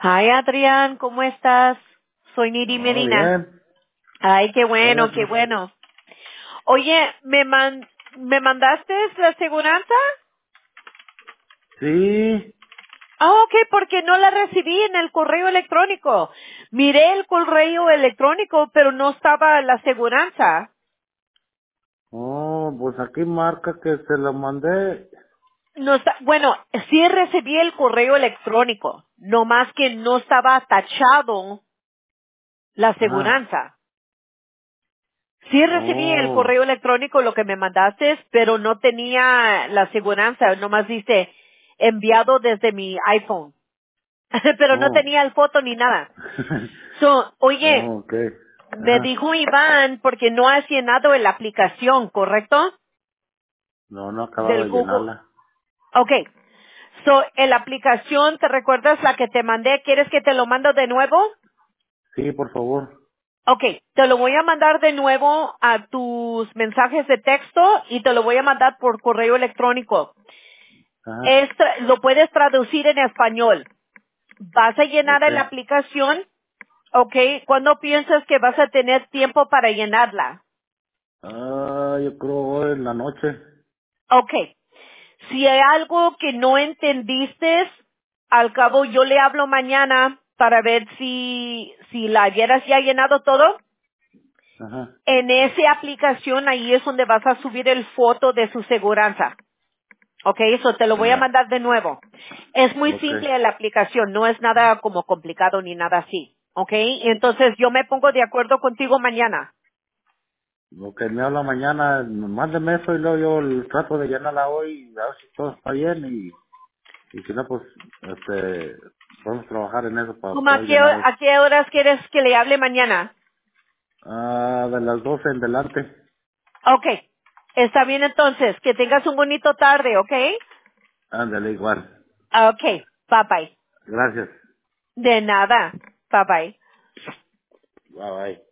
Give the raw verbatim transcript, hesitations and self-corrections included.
Hi, Adrián, ¿cómo estás? Soy Niri Oh, Medina. bien. Ay, qué bueno, qué Gracias. bueno. Oye, ¿me, man ¿me mandaste la aseguranza? Sí. Ah, ok, porque no la recibí en el correo electrónico. Miré el correo electrónico, pero no estaba la aseguranza. Oh, pues aquí marca que se lo mandé. No está, bueno, sí recibí el correo electrónico, no más que no estaba tachado la Ajá. aseguranza. Sí recibí el Oh, correo electrónico, lo que me mandaste, pero no tenía la aseguranza, nomás dice enviado desde mi iPhone. Pero no oh. tenía el foto ni nada. So, oye, Oh, ok. me Ajá. dijo Iván porque no has llenado la aplicación, ¿correcto? No, no he acabado Del de Google. llenarla. Okay. So, en la aplicación, ¿te recuerdas la que te mandé? ¿Quieres que te lo mando de nuevo? Sí, por favor. Ok, te lo voy a mandar de nuevo a tus mensajes de texto y te lo voy a mandar por correo electrónico. Ajá. Es tra- lo puedes traducir en español. Vas a llenar Ok. la aplicación, ok. ¿Cuándo piensas que vas a tener tiempo para llenarla? Ah, yo creo hoy en la noche. Ok. Si hay algo que no entendiste, al cabo yo le hablo mañana para ver si, si la hubieras ya llenado todo. Ajá. En esa aplicación ahí es donde vas a subir el foto de su seguranza. Ok, eso te lo voy a Ya. mandar de nuevo. Es muy Ok. simple la aplicación, no es nada como complicado ni nada así. Ok, entonces yo me pongo de acuerdo contigo mañana. Lo que me habla mañana, mándeme eso y luego yo l- trato de llenarla hoy, a ver si todo está bien y, y si no, pues, este, vamos a trabajar en eso para ¿Cómo a poder qué, llenar eso. a qué horas quieres que le hable mañana? Ah, de las doce en delante. Ok, está bien entonces, que tengas un bonito tarde, ok? Ándale, igual. Ok, bye bye. Gracias. De nada, bye bye. Bye bye.